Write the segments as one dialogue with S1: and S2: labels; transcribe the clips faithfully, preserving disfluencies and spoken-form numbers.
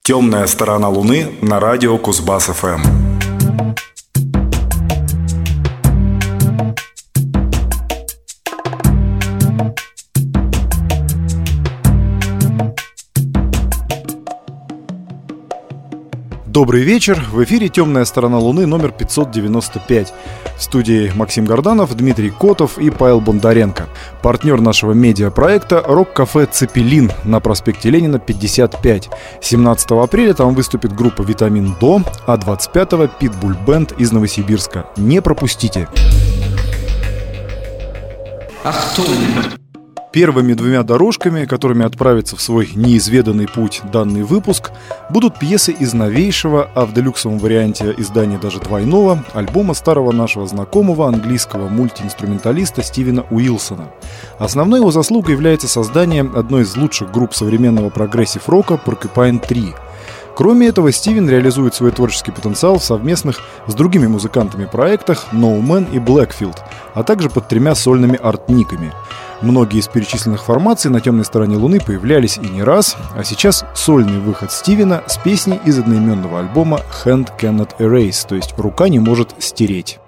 S1: «Темная сторона Луны» на радио Кузбасс-ФМ.
S2: Добрый вечер. В эфире «Темная сторона Луны» номер пятьсот девяносто пять. В студии Максим Горданов, Дмитрий Котов и Павел Бондаренко. Партнер нашего медиапроекта «Рок-кафе Цепелин» на проспекте Ленина, пятьдесят пять. семнадцатого апреля там выступит группа «Витамин До», а двадцать пятого «Питбуль Бэнд» из Новосибирска. Не пропустите.
S3: Ахтун!
S2: Первыми двумя дорожками, которыми отправится в свой неизведанный путь данный выпуск, будут пьесы из новейшего, а в делюксовом варианте издания даже двойного, альбома старого нашего знакомого английского мультиинструменталиста Стивена Уилсона. Основной его заслугой является создание одной из лучших групп современного прогрессив-рока Porcupine три. Кроме этого, Стивен реализует свой творческий потенциал в совместных с другими музыкантами проектах No Man и Blackfield, а также под тремя сольными арт-никами. Многие из перечисленных формаций на темной стороне Луны появлялись и не раз, а сейчас сольный выход Стивена с песней из одноименного альбома Hand Cannot Erase, то есть «Рука не может стереть».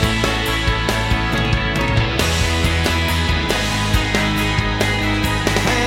S4: Hand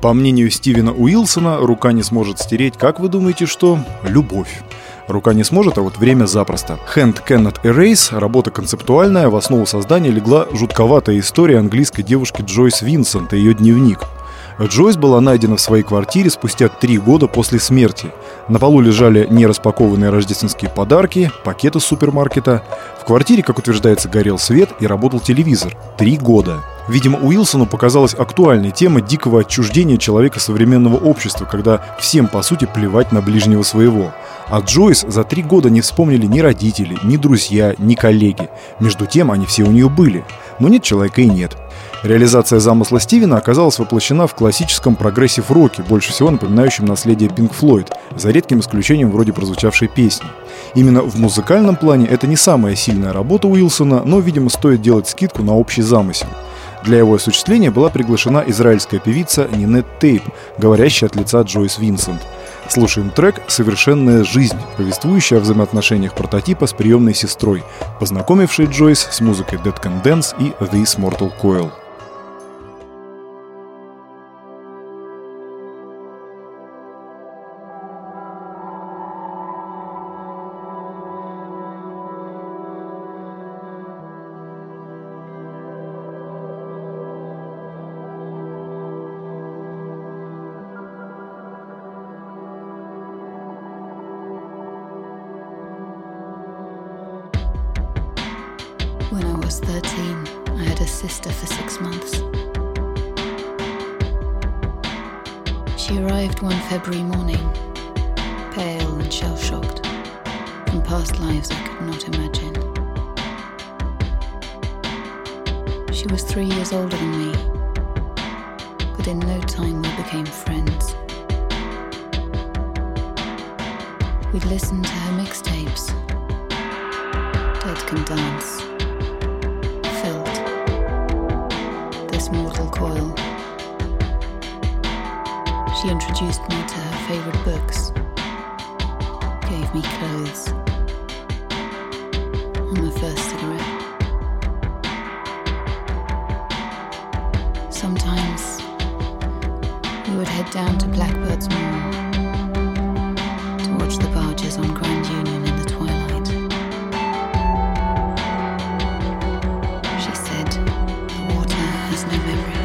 S2: По мнению Стивена Уилсона, рука не сможет стереть, как вы думаете, что? Любовь. Рука не сможет, а вот время запросто. Hand Cannot Erase, работа концептуальная, в основу создания легла жутковатая история английской девушки Джойс Винсент и ее дневник. Джойс была найдена в своей квартире спустя три года после смерти. На полу лежали нераспакованные рождественские подарки, пакеты с супермаркета. В квартире, как утверждается, горел свет и работал телевизор. Три года. Видимо, Уилсону показалась актуальной тема дикого отчуждения человека современного общества, когда всем, по сути, плевать на ближнего своего. А Джойс за три года не вспомнили ни родители, ни друзья, ни коллеги. Между тем, они все у нее были. Но нет человека и нет. Реализация замысла Стивена оказалась воплощена в классическом прогрессив-роке, больше всего напоминающем наследие Pink Floyd, за редким исключением вроде прозвучавшей песни. Именно в музыкальном плане это не самая сильная работа Уилсона, но, видимо, стоит делать скидку на общий замысел. Для его осуществления была приглашена израильская певица Нинет Тейп, говорящая от лица Джойс Винсент. Слушаем трек «Совершенная жизнь», повествующий о взаимоотношениях прототипа с приемной сестрой, познакомившей Джойс с музыкой Dead Can Dance и This Mortal Coil.
S3: When I was thirteen, I had a sister for six months. She arrived one February morning, pale and shell-shocked, from past lives I could not imagine. She was three years older than me, but in no time we became friends. We'd listen to her mixtapes, Dead Can Dance, This Mortal Coil. She introduced me to her favorite books, gave me clothes, and my first cigarette. Sometimes we would head down to Blackbird's Moor to watch the barges on Grand Union in the twilight. She said, "The water has no memory."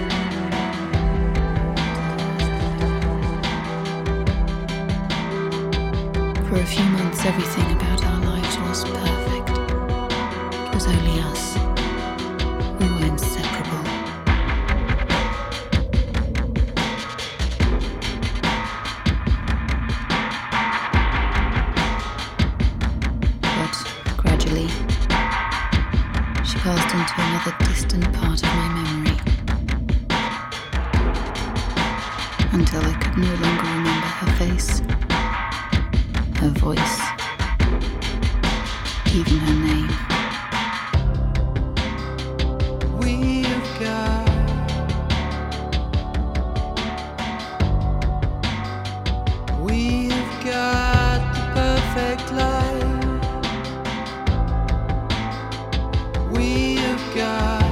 S3: For a few months, everything about our lives was perfect. It was only us. We were inseparable. But gradually, she passed into another distant part of my memory, until I could no longer remember her face, her voice, even her name.
S4: We've got We've got the perfect life. We've got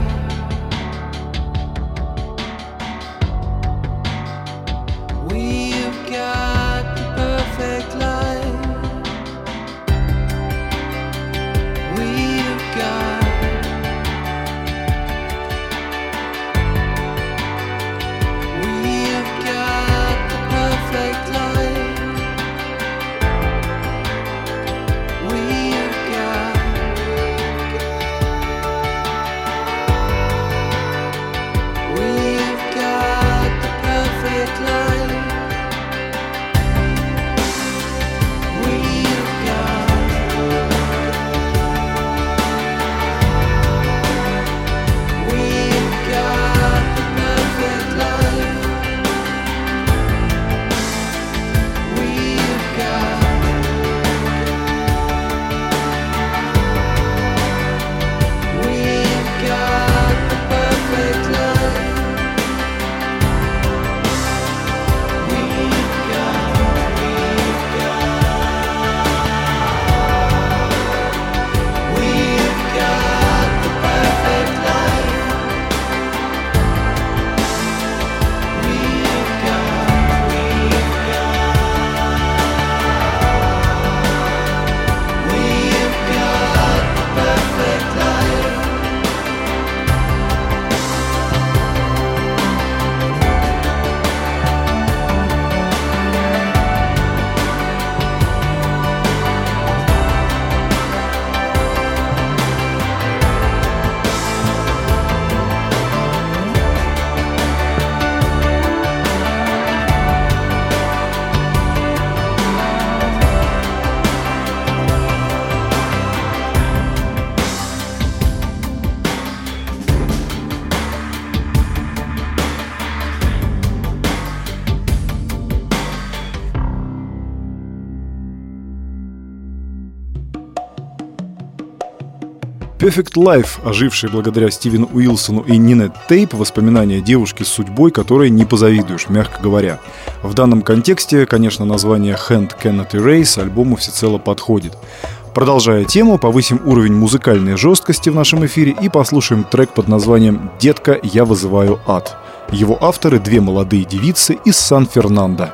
S4: We've got the perfect life. We
S2: Perfect Life, оживший благодаря Стивену Уилсону и Нине Тейп, воспоминания девушки с судьбой, которой не позавидуешь, мягко говоря. В данном контексте, конечно, название Hand Cannot Erase альбому всецело подходит. Продолжая тему, повысим уровень музыкальной жесткости в нашем эфире и послушаем трек под названием «Детка, я вызываю ад». Его авторы — две молодые девицы из Сан-Фернандо.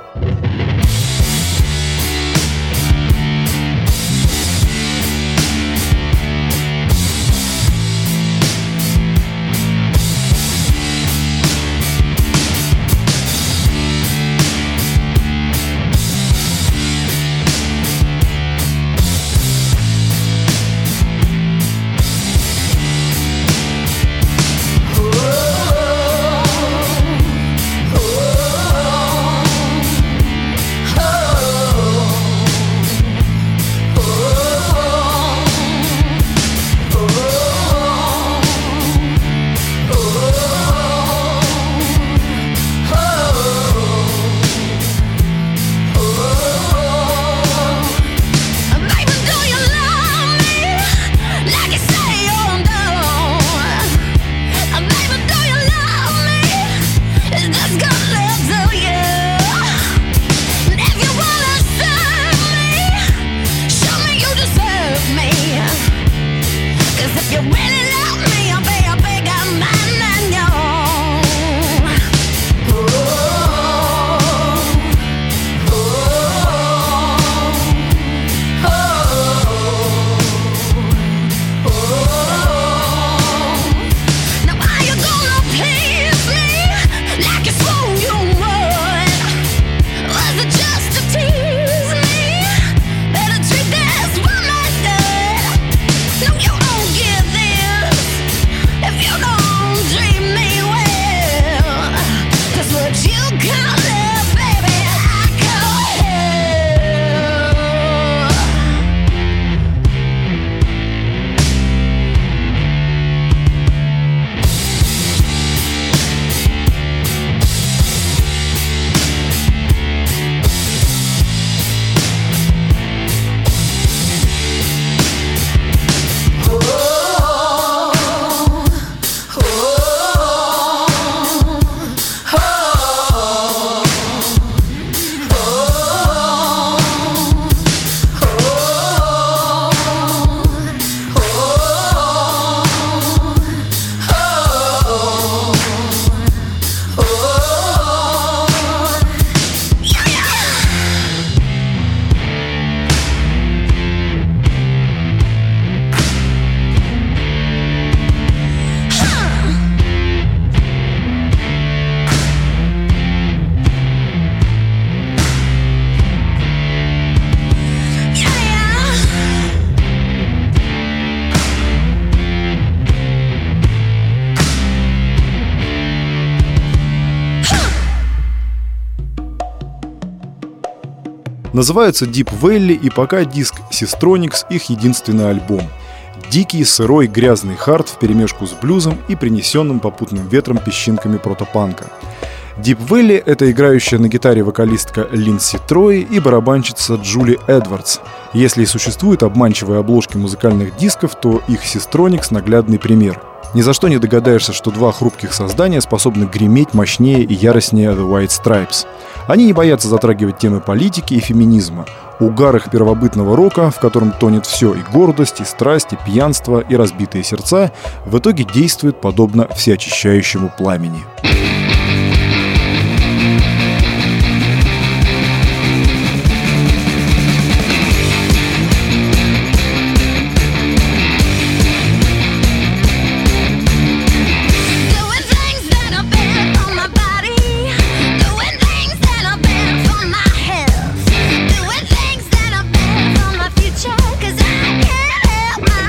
S2: Называются Deep Valley, и пока диск Sistronix — их единственный альбом. Дикий, сырой, грязный хард вперемешку с блюзом и принесенным попутным ветром песчинками протопанка. Deep Valley — это играющая на гитаре вокалистка Линдси Трой и барабанщица Джули Эдвардс. Если и существуют обманчивые обложки музыкальных дисков, то их Sistronix — наглядный пример. Ни за что не догадаешься, что два хрупких создания способны греметь мощнее и яростнее The White Stripes. Они не боятся затрагивать темы политики и феминизма. Угар их первобытного рока, в котором тонет все — и гордость, и страсть, и пьянство, и разбитые сердца, в итоге действует подобно всеочищающему пламени.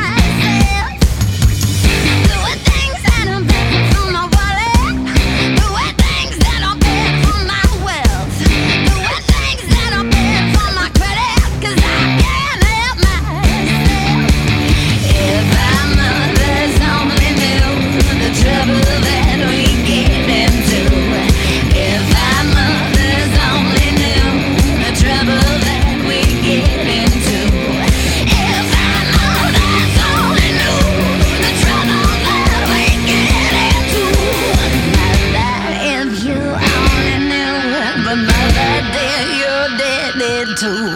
S5: Doing things that are bad for my wallet.
S3: too.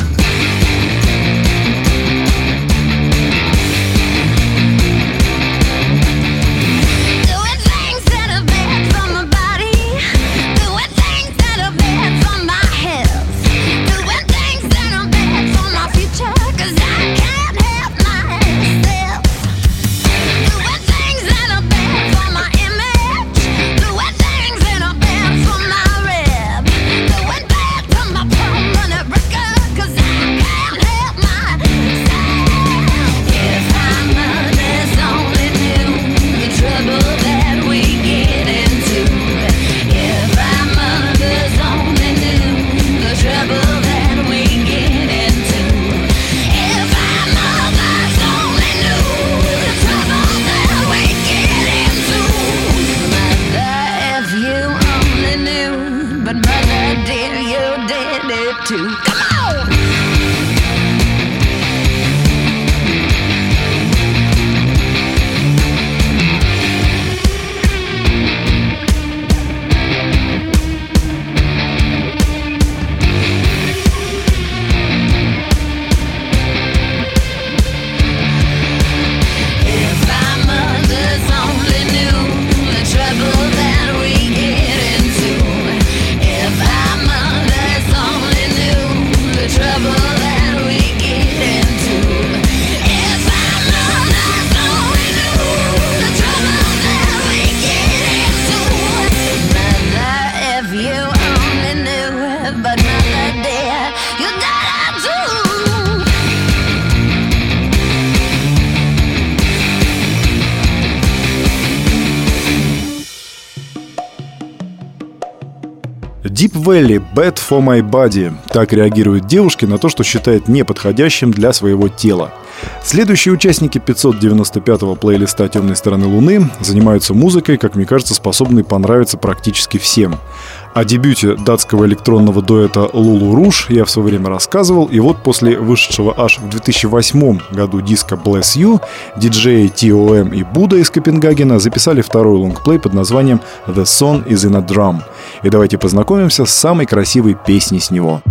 S2: Deep Valley «Bad for my body». Так реагируют девушки на то, что считает неподходящим для своего тела. Следующие участники пятьсот девяносто пятого плейлиста «Темной стороны Луны» занимаются музыкой, как мне кажется, способной понравиться практически всем. О дебюте датского электронного дуэта Lulu Rouge я в свое время рассказывал, и вот после вышедшего аж в две тысячи восьмом году диска Bless You диджеи ти о эм и Будда из Копенгагена записали второй лонгплей под названием The Song is in a Drum. И давайте познакомимся с самой красивой песней с него.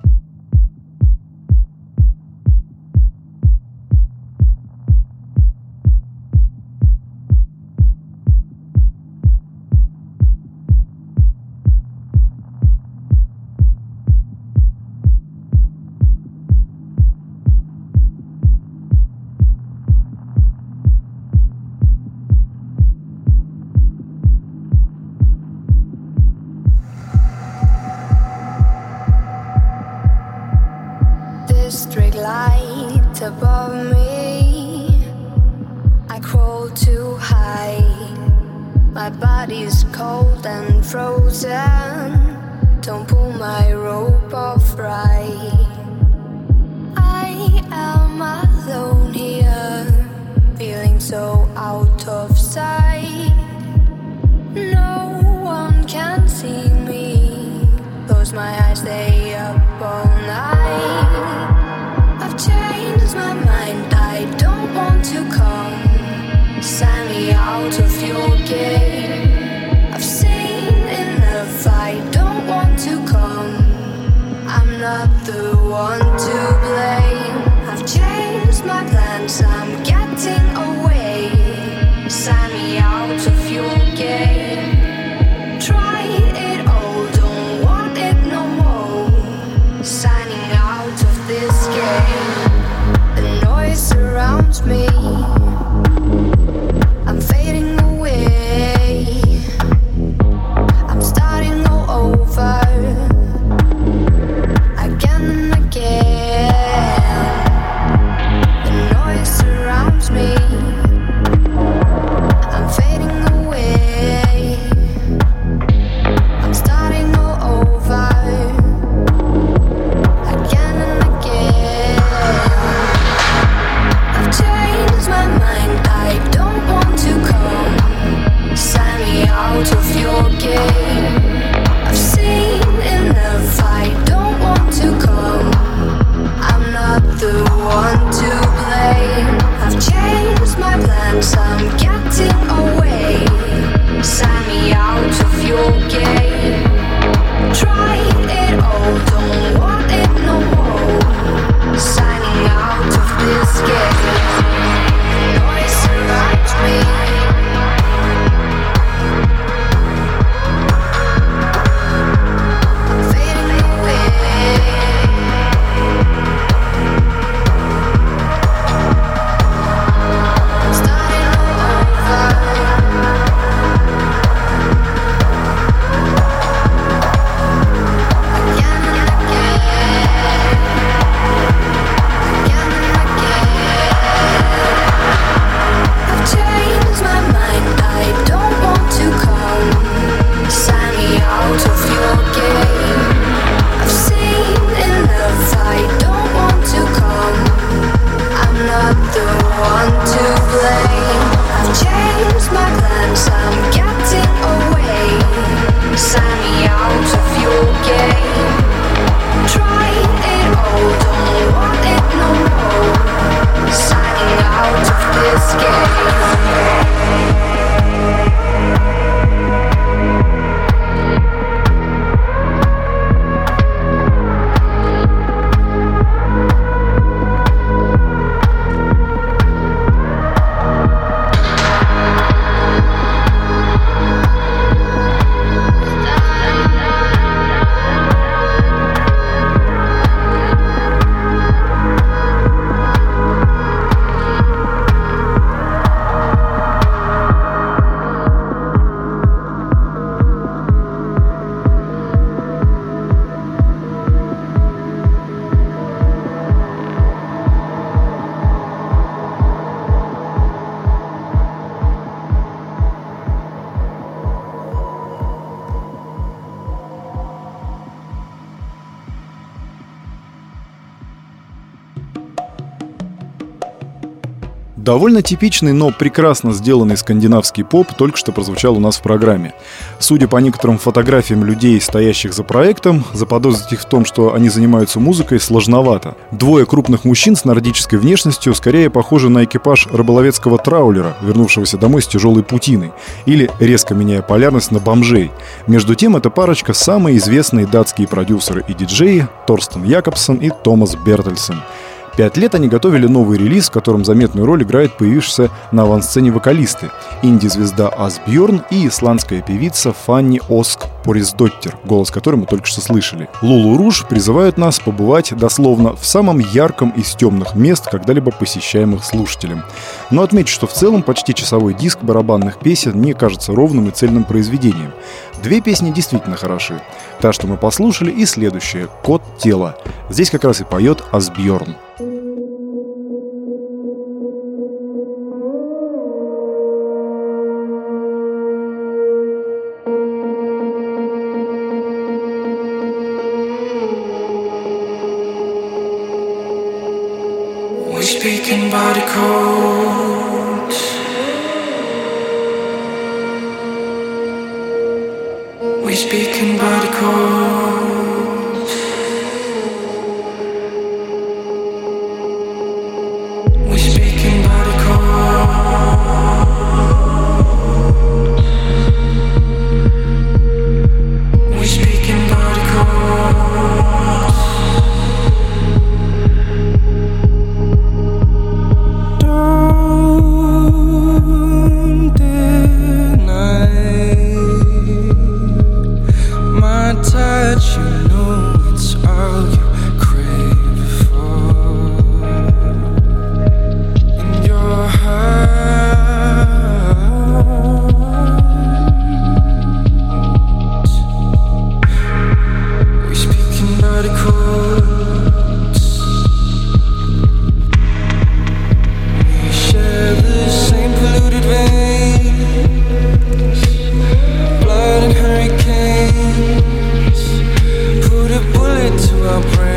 S5: District light above me, I crawl too high. My body's cold and frozen. Don't pull my rope off right. I am alone here, feeling so out of sight. No one can see me. Close my eyes, stay up all night. I've changed my mind, I don't want to come. Sign me out of your game. I've seen enough, I don't want to come. I'm not the one to blame. I've changed my plans, I'm getting away. Sign me out of your game. Try it all, don't want it no more. Signing out of this game. The noise surrounds me, I'm fading away. I'm starting all over, again and again. The noise surrounds me, I'm fading away. I'm starting all over, again and again. I've changed my mind, I don't want to come. Sign me out of your game. I've seen enough, I don't want to come. I'm not the one to blame. I've changed my plans, I'm getting away. Sign me out of your game. Try it all, don't want it no
S2: Довольно типичный, но прекрасно сделанный скандинавский поп только что прозвучал у нас в программе. Судя по некоторым фотографиям людей, стоящих за проектом, заподозрить их в том, что они занимаются музыкой, сложновато. Двое крупных мужчин с нордической внешностью скорее похожи на экипаж рыболовецкого траулера, вернувшегося домой с тяжелой путиной, или, резко меняя полярность, на бомжей. Между тем, эта парочка — самые известные датские продюсеры и диджеи Торстен Якобсон и Томас Бертельсен. Пять лет они готовили новый релиз, в котором заметную роль играют появившиеся на авансцене вокалисты — инди-звезда Асбьорн и исландская певица Фанни Оск Порисдоттир, голос которой мы только что слышали. Лулу Руж призывают нас побывать, дословно, в самом ярком из темных мест, когда-либо посещаемых слушателем. Но отмечу, что в целом почти часовой диск барабанных песен не кажется ровным и цельным произведением. Две песни действительно хороши. Та, что мы послушали, и следующая — «Код тела». Здесь как раз и поет Асбьорн.
S4: We speak in body codes. We speak in body codes. We speak in body codes. We speak in body codes. Don't deny my touch, you know it's all you crave for. In your heart, we speak in body codes. We share the same polluted veins, blood and hurricanes. Put a bullet to our brains.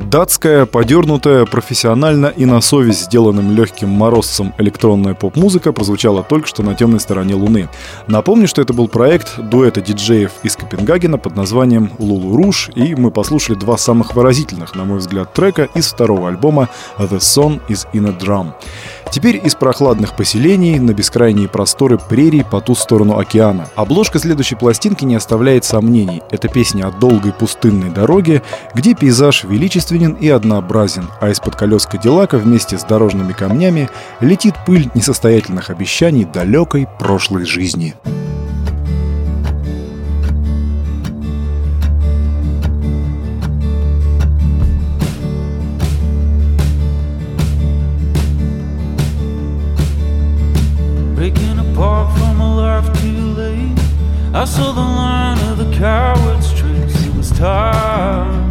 S2: Датская, подернутая, профессионально и на совесть сделанным легким морозцем электронная поп-музыка прозвучала только что на темной стороне Луны. Напомню, что это был проект дуэта диджеев из Копенгагена под названием «Лулу Руш», и мы послушали два самых выразительных, на мой взгляд, трека из второго альбома «The Song is in a Drum». Теперь из прохладных поселений на бескрайние просторы прерий по ту сторону океана. Обложка следующей пластинки не оставляет сомнений. Это песня о долгой пустынной дороге, где пейзаж величественен и однообразен, а из-под колес Кадиллака вместе с дорожными камнями летит пыль несостоятельных обещаний далекой прошлой жизни.
S4: Breaking apart from a life too late, I saw the line of the coward's tricks. It was time.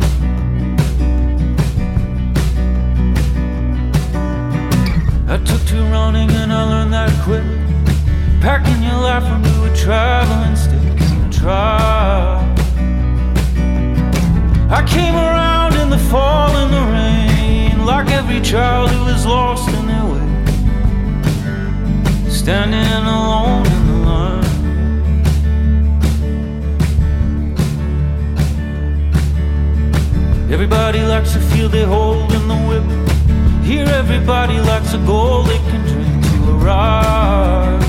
S4: I took to running and I learned that quick. Packing your life into a traveling stick and try. I came around in the fall and the rain, like every child who was lost in their way, standing alone in the line. Everybody likes to feel they hold in the whip. Here everybody likes a goal they can drink to arrive.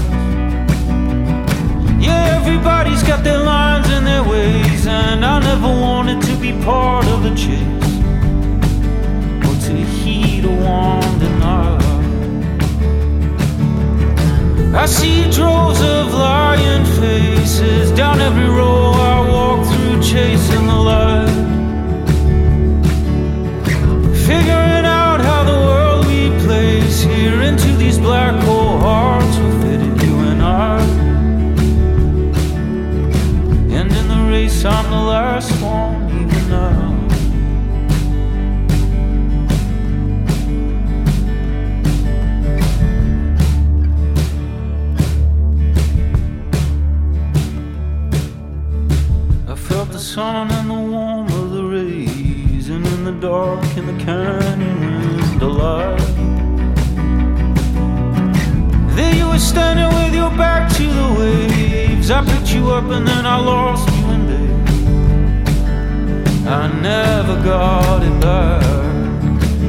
S4: Yeah, everybody's got their lines and their ways, and I never wanted to be part of the chase, or to heed a warm denial. I see droves of lying faces down every row I walk through, chasing the light, figuring out how the world we place here into these black hole hearts will fit in, you and I. And in the race I'm the last one, even now. The sun and the warmth of the rays, and in the dark in the canyon the light. There you were standing with your back to the waves. I picked you up and then I lost you in days. I never got it back.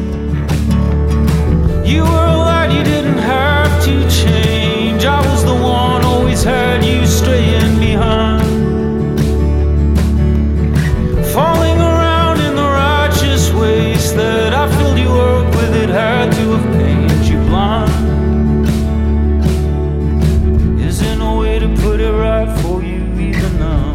S4: You were a light, you didn't have to change. I was the one, always had you straying behind, falling around in the righteous ways that I filled you up with. It had to have painted you blind. Is there no way to put it right for you even now?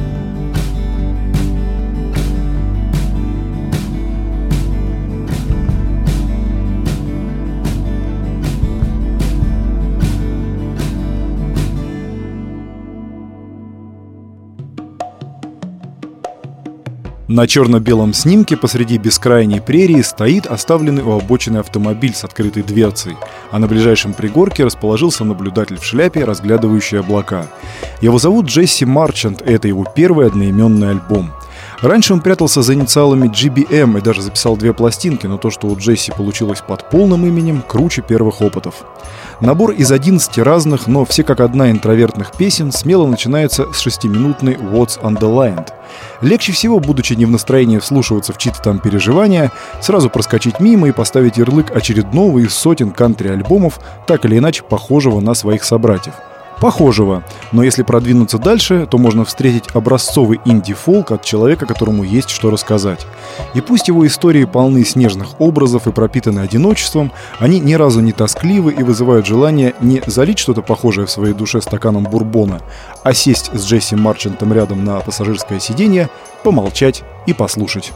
S2: На черно-белом снимке посреди бескрайней прерии стоит оставленный у обочины автомобиль с открытой дверцей, а на ближайшем пригорке расположился наблюдатель в шляпе, разглядывающий облака. Его зовут Джесси Марчант, и это его первый одноименный альбом. Раньше он прятался за инициалами джи би эм и даже записал две пластинки, но то, что у Джесси получилось под полным именем, круче первых опытов. Набор из одиннадцати разных, но все как одна интровертных песен смело начинается с шестиминутной «What's Underlined». Легче всего, будучи не в настроении вслушиваться в чьи-то там переживания, сразу проскочить мимо и поставить ярлык очередного из сотен кантри-альбомов, так или иначе похожего на своих собратьев. Похожего, но если продвинуться дальше, то можно встретить образцовый инди-фолк от человека, которому есть что рассказать. И пусть его истории полны снежных образов и пропитаны одиночеством, они ни разу не тоскливы и вызывают желание не залить что-то похожее в своей душе стаканом бурбона, а сесть с Джесси Марчантом рядом на пассажирское сиденье, помолчать и послушать.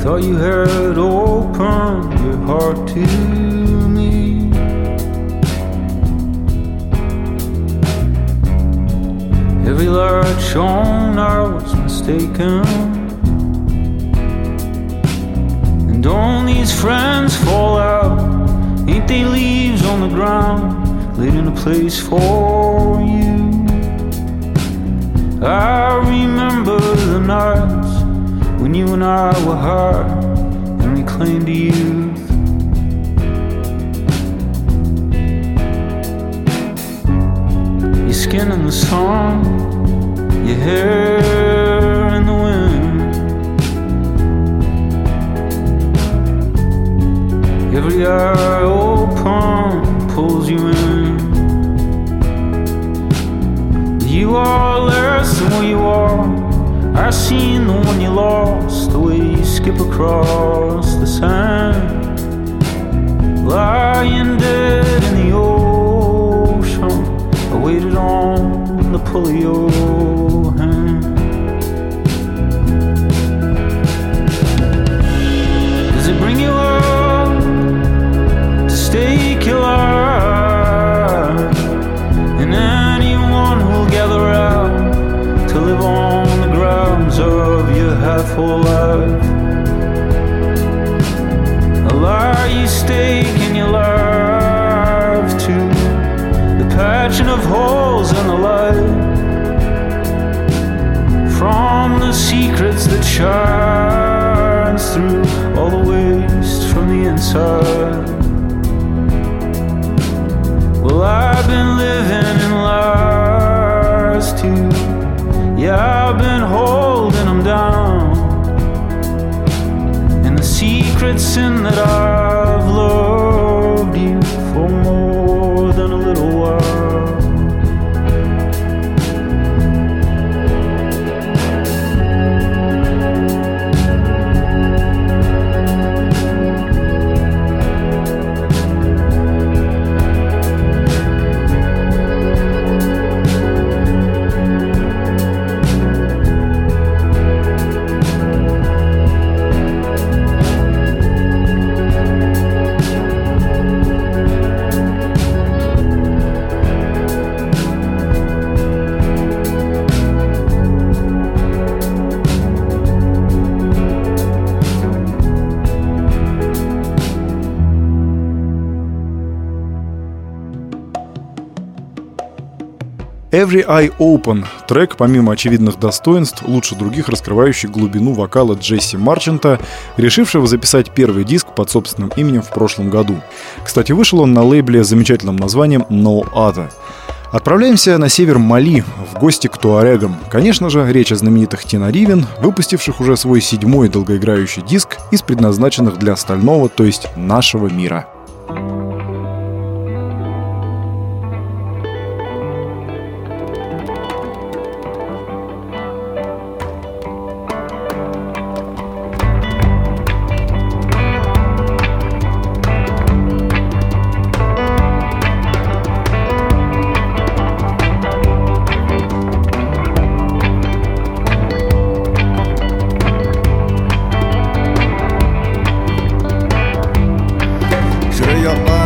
S4: thought you had opened your heart to me. Every light shone, I was mistaken. And don't these friends fall out? Ain't they leaves on the ground, laid in a place for you? I remember the nights when you and I were high and we claimed youth. Your skin in the sun, your hair in the wind. Every eye open pulls you in. You are less than what you are. I seen the one you lost, the way you skip across the sand, lying dead in the ocean. I waited on the pull of your hand. Does it bring you up to stake your life in anyone who'll gather out to live on the grounds of your half-whole life? A lie you stake in your life to the patching of holes in the light, from the secrets that shines through all the waste from the inside. Well, I've been living in lies too. Yeah, I've been holding them down, and the secret's in that I've loved you for more than a little while.
S2: Every Eye Open – трек, помимо очевидных достоинств, лучше других раскрывающий глубину вокала Джесси Марчанта, решившего записать первый диск под собственным именем в прошлом году. Кстати, вышел он на лейбле с замечательным названием No Other. Отправляемся на север Мали, в гости к туарегам. Конечно же, речь о знаменитых Тенаривен, выпустивших уже свой седьмой долгоиграющий диск из предназначенных для остального, то есть нашего мира.
S6: Your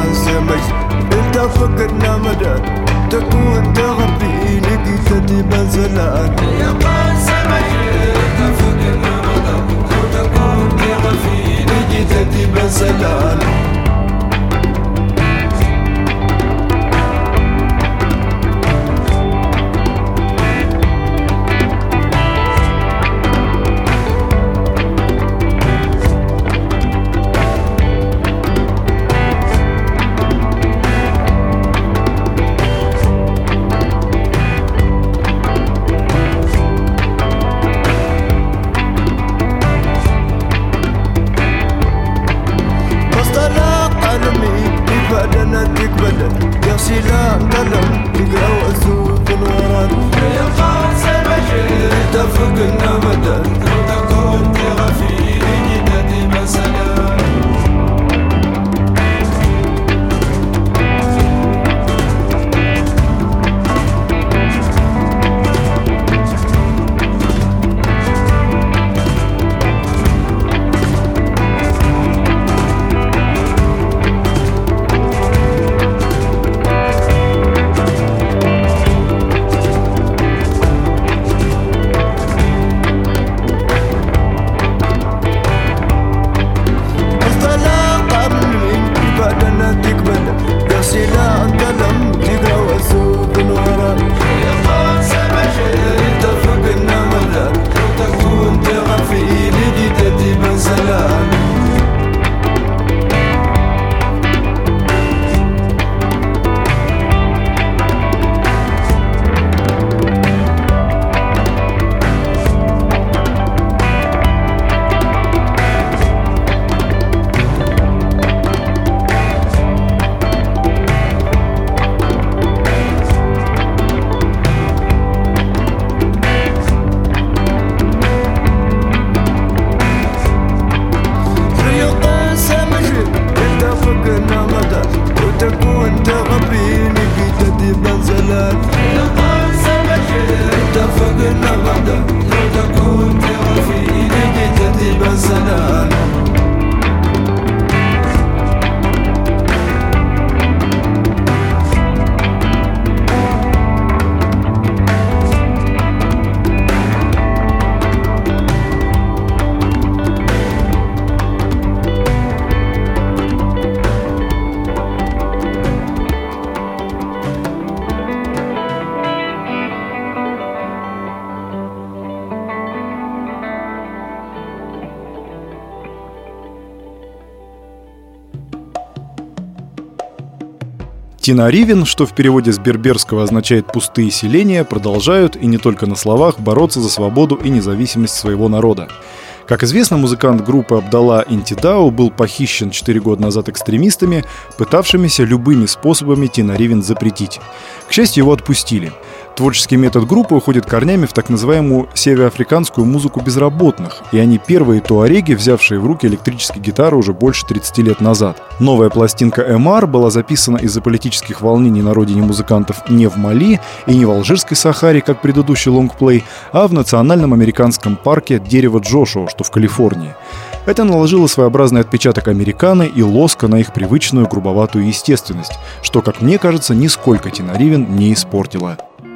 S2: Тинаривен, что в переводе с берберского означает «пустые селения», продолжают, и не только на словах, бороться за свободу и независимость своего народа. Как известно, музыкант группы Абдалла Интидау был похищен четыре года назад экстремистами, пытавшимися любыми способами Тинаривен запретить. К счастью, его отпустили. Творческий метод группы уходит корнями в так называемую североафриканскую музыку безработных, и они первые туареги, взявшие в руки электрические гитары уже больше тридцати лет назад. Новая пластинка эм ар была записана из-за политических волнений на родине музыкантов не в Мали и не в Алжирской Сахаре, как предыдущий лонгплей, а в национальном американском парке «Дерево Джошуа», что в Калифорнии. Это наложило своеобразный отпечаток американо и лоска на их привычную грубоватую естественность, что, как мне кажется, нисколько Тинаривен не испортило.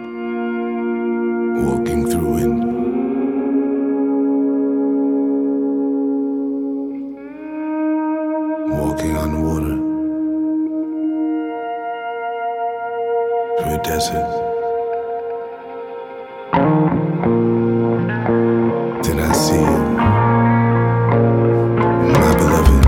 S6: Walking through it, walking on water, through a desert. Then I see you, my beloved.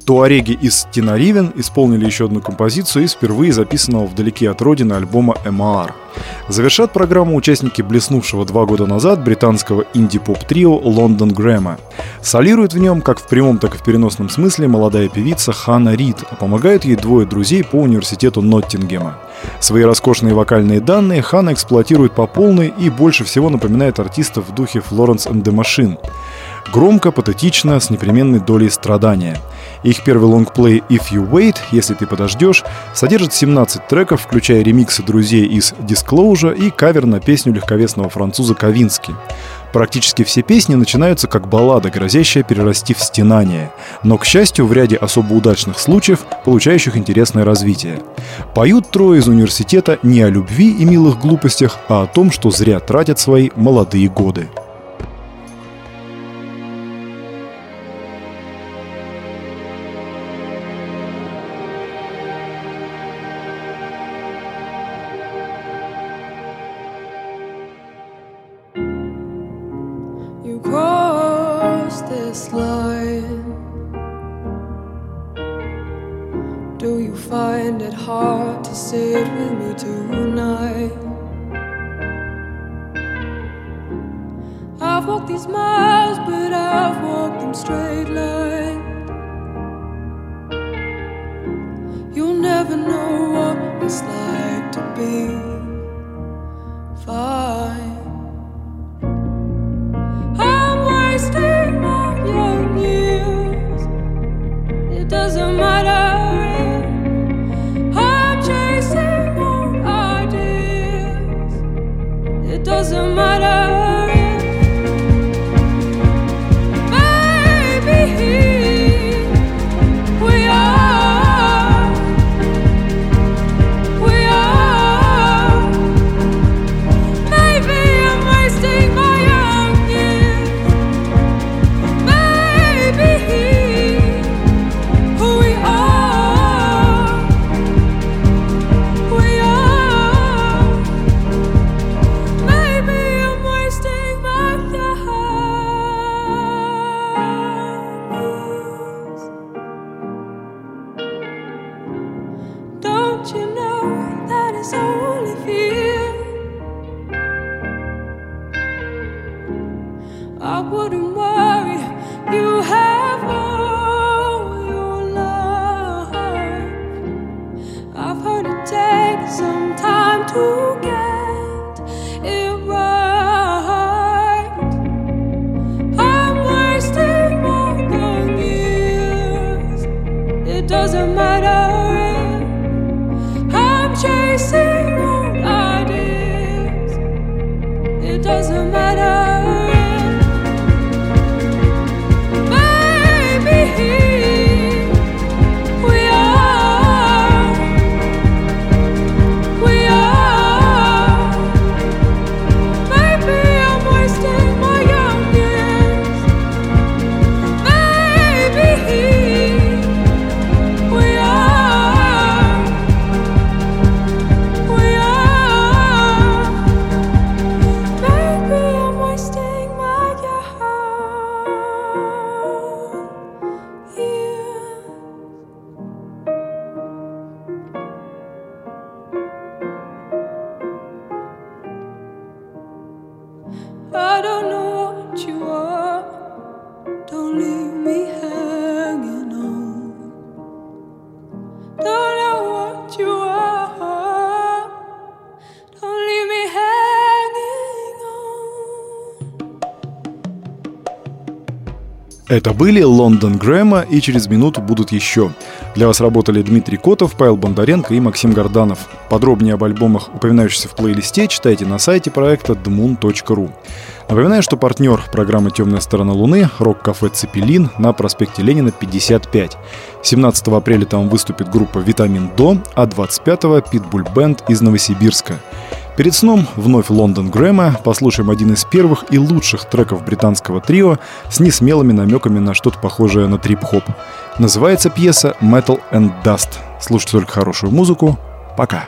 S2: Туареги из Тенаривен исполнили еще одну композицию из впервые записанного вдалеке от родины альбома эм ар. Завершат программу участники блеснувшего два года назад британского инди-поп-трио London Grammar. Солирует в нем, как в прямом, так и в переносном смысле, молодая певица Ханна Рид, а помогают ей двое друзей по университету Ноттингема. Свои роскошные вокальные данные Ханна эксплуатирует по полной и больше всего напоминает артистов в духе Florence and the Machine. Громко, патетично, с непременной долей страдания. Их первый лонгплей «If You Wait», «Если ты подождешь», содержит семнадцать треков, включая ремиксы друзей из Disclosure и кавер на песню легковесного француза Ковински. Практически все песни начинаются как баллада, грозящая перерасти в стенание, но, к счастью, в ряде особо удачных случаев, получающих интересное развитие. Поют трое из университета не о любви и милых глупостях, а о том, что зря тратят свои молодые годы.
S7: This line, do you find it hard to sit with me tonight? I've walked these miles, but I've walked them straight line. You'll never know what it's like to be fine. I'm wasting my young years. It doesn't matter if I'm chasing old ideas. It doesn't matter if, baby, we are, we are. Maybe I'm wasting my young years. I wouldn't worry, you have all your life. I've heard it takes some time to get it right. I'm wasting my young years. It doesn't matter if I'm chasing old ideas. It doesn't matter. I don't know what you are. Don't leave me hanging on. Don't know what you are. Don't leave me hanging on.
S2: Это были London Grammar, и через минуту будут еще. Для вас работали Дмитрий Котов, Павел Бондаренко и Максим Горданов. Подробнее об альбомах, упоминающихся в плейлисте, читайте на сайте проекта дмун точка ру. Напоминаю, что партнер программы «Темная сторона Луны» — рок-кафе «Цепелин» на проспекте Ленина, пятьдесят пять. семнадцатого апреля там выступит группа «Витамин До», а двадцать пятого — Питбуль Бэнд из Новосибирска. Перед сном вновь London Grammar, послушаем один из первых и лучших треков британского трио с несмелыми намеками на что-то похожее на трип-хоп. Называется пьеса «Metal and Dust». Слушайте только хорошую музыку. Пока.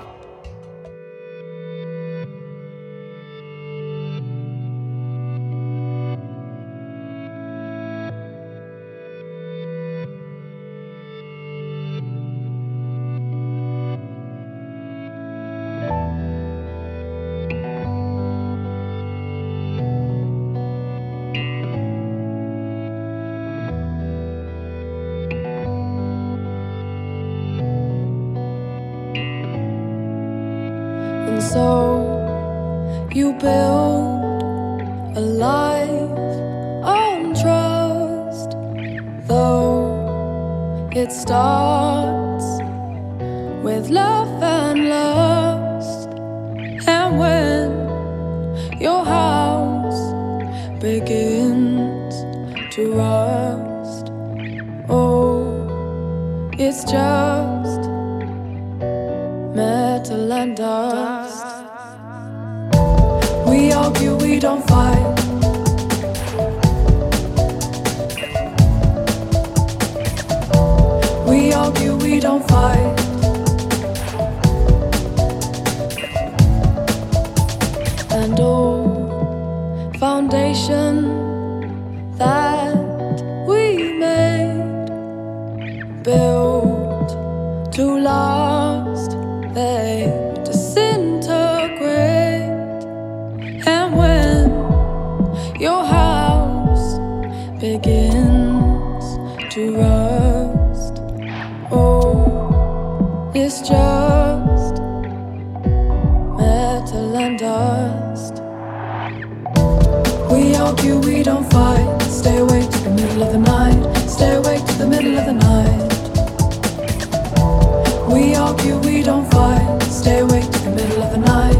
S7: And so you build a life on trust, though it starts with love and lust. And when your house begins to rust, oh, it's just metal and dust. We argue, we don't fight. We argue, we don't fight. And oh, foundation that we made, built to last, they disintegrate. And when your house begins to rust, oh, it's just metal and dust. We argue, we don't fight. Stay awake to the middle of the night. Stay awake to the middle of the night. We argue, we don't fight. Stay awake to the middle of the night.